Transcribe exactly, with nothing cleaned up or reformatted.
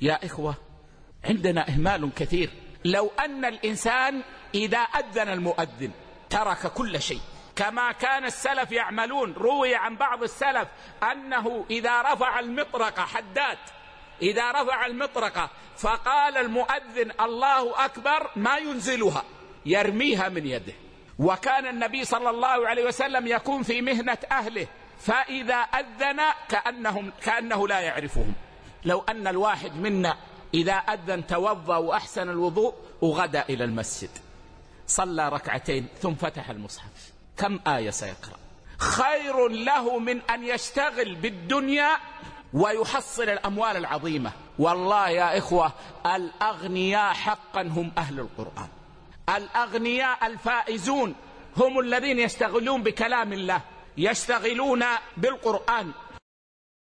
يا إخوة عندنا إهمال كثير. لو أن الإنسان إذا أذن المؤذن ترك كل شيء كما كان السلف يعملون. روي عن بعض السلف أنه إذا رفع المطرقة، حداد إذا رفع المطرقة فقال المؤذن الله أكبر ما ينزلها، يرميها من يده. وكان النبي صلى الله عليه وسلم يكون في مهنة أهله فإذا أذن كأنهم كأنه لا يعرفهم. لو أن الواحد منا إذا أذن توضأ وأحسن الوضوء وغدا إلى المسجد صلى ركعتين ثم فتح المصحف، كم آية سيقرأ؟ خير له من أن يشتغل بالدنيا ويحصل الأموال العظيمة. والله يا إخوة الأغنياء حقا هم أهل القرآن. الأغنياء الفائزون هم الذين يشتغلون بكلام الله، يشتغلون بالقرآن،